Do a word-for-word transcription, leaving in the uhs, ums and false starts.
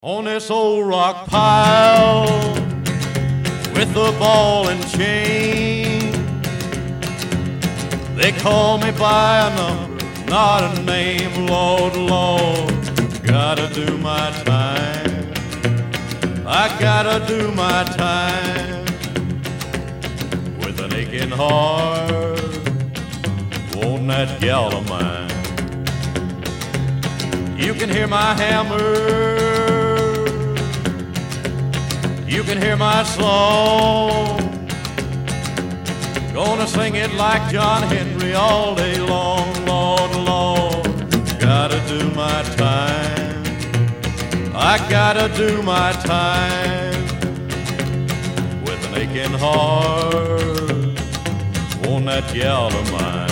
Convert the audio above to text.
On this old rock pile with the ball and chain, they call me by a number, not a name. Lord, Lord, gotta do my time. I gotta do my time with an aching heart, won't that gal of mine. You can hear my hammer, you can hear my song. Gonna sing it like John Henry all day long. Lord, Lord, gotta do my time. I gotta do my time with an aching heart, won't that gal of mine.